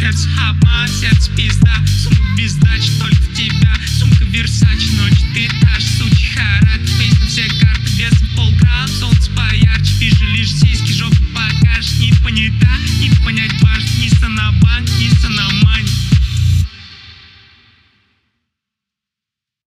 сердце хама, сердце пизда. Сумка без дачи, только в тебя. Сумка Версачи, ночь ты